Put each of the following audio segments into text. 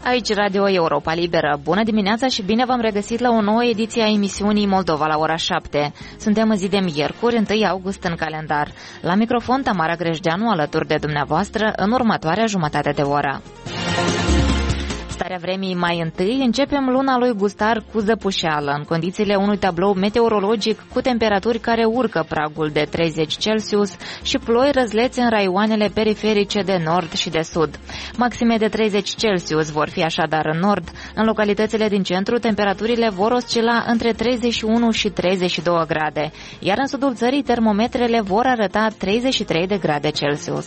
Aici Radio Europa Liberă. Bună dimineața și bine v-am regăsit la o nouă ediție a emisiunii Moldova la ora 7. Suntem în zi de miercuri, 1 august în calendar. La microfon Tamara Grejdeanu alături de dumneavoastră în următoarea jumătate de oră. Starea vremii mai întâi, începem luna lui Gustar cu zăpușeală, în condițiile unui tablou meteorologic cu temperaturi care urcă pragul de 30 Celsius și ploi răzlețe în raioanele periferice de nord și de sud. Maxime de 30 Celsius vor fi așadar în nord. În localitățile din centru, temperaturile vor oscila între 31 și 32 grade, iar în sudul țării termometrele vor arăta 33 de grade Celsius.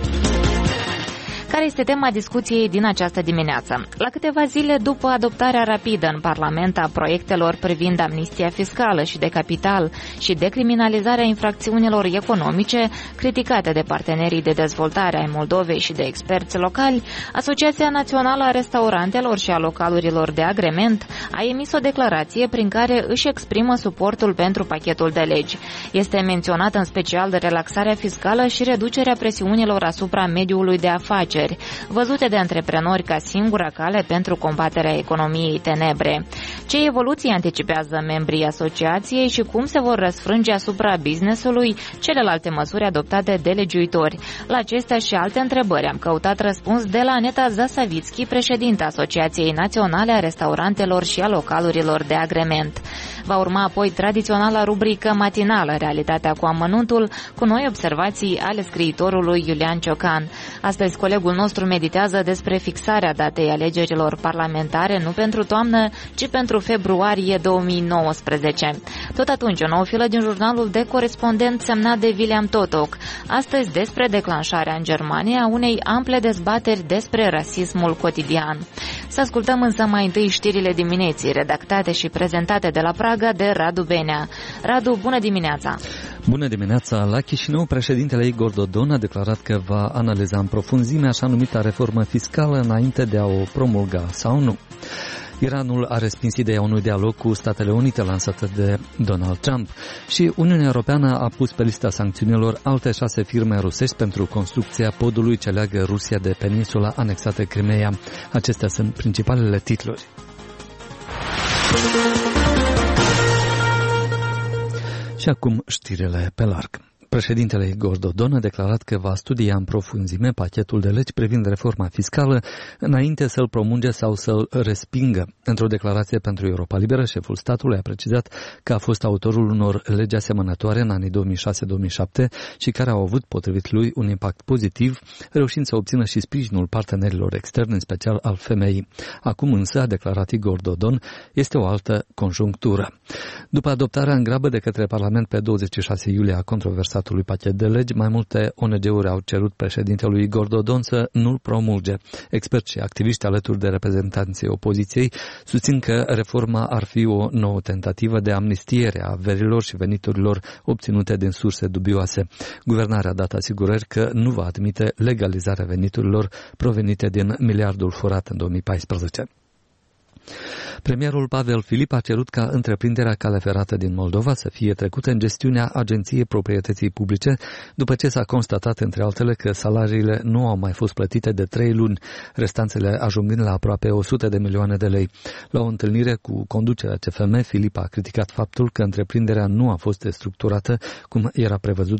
Care este tema discuției din această dimineață? La câteva zile după adoptarea rapidă în Parlament a proiectelor privind amnistia fiscală și de capital și decriminalizarea infracțiunilor economice, criticate de partenerii de dezvoltare ai Moldovei și de experți locali, Asociația Națională a Restaurantelor și a Localurilor de Agrement a emis o declarație prin care își exprimă suportul pentru pachetul de legi. Este menționată în special de relaxarea fiscală și reducerea presiunilor asupra mediului de afaceri, văzute de antreprenori ca singura cale pentru combaterea economiei tenebre. Ce evoluții anticipează membrii asociației și cum se vor răsfrânge asupra business-ului celelalte măsuri adoptate de legiuitori? La acestea și alte întrebări am căutat răspuns de la Aneta Zasavitski, președinta Asociației Naționale a Restaurantelor și a Localurilor de Agrement. Va urma apoi tradiționala rubrică matinală, Realitatea cu amănuntul, cu noi observații ale scriitorului Iulian Ciocan. Astăzi colegul nostru meditează despre fixarea datei alegerilor parlamentare, nu pentru toamnă, ci pentru februarie 2019. Tot atunci, o nouă filă din jurnalul de corespondent semnat de William Totok. Astăzi despre declanșarea în Germania a unei ample dezbateri despre rasismul cotidian. Să ascultăm însă mai întâi știrile dimineții, redactate și prezentate de la Praga de Radu Benea. Radu, bună dimineața! Bună dimineața! La Chișinău, președintele Igor Dodon a declarat că va analiza în profunzime așa numita reformă fiscală înainte de a o promulga sau nu. Iranul a respins ideea unui dialog cu Statele Unite lansată de Donald Trump și Uniunea Europeană a pus pe lista sancțiunilor alte 6 firme rusești pentru construcția podului ce leagă Rusia de peninsula anexată Crimeea. Acestea sunt principalele titluri. Și acum știrile pe larg. Președintele Igor Dodon a declarat că va studia în profunzime pachetul de legi privind reforma fiscală înainte să-l promulge sau să-l respingă. Într-o declarație pentru Europa Liberă, șeful statului a precizat că a fost autorul unor legi asemănătoare în anii 2006-2007 și care au avut, potrivit lui, un impact pozitiv, reușind să obțină și sprijinul partenerilor externi, în special al femeii. Acum însă, a declarat Igor Dodon, este o altă conjunctură. După adoptarea în grabă de către Parlament pe 26 iulie a controversatului pachet de legi, mai multe ONG-uri au cerut președintelui Igor Dodon să nu-l promulge. Experți și activiști alături de reprezentanții opoziției susțin că reforma ar fi o nouă tentativă de amnistiere a averilor și veniturilor obținute din surse dubioase. Guvernarea a dat asigurări că nu va admite legalizarea veniturilor provenite din miliardul furat în 2014. Premierul Pavel Filip a cerut ca întreprinderea Cale Ferată din Moldova să fie trecută în gestiunea Agenției Proprietății Publice, după ce s-a constatat, între altele, că salariile nu au mai fost plătite de 3 luni, restanțele ajungând la aproape 100 de milioane de lei. La o întâlnire cu conducerea CFM, Filip a criticat faptul că întreprinderea nu a fost restructurată cum era prevăzut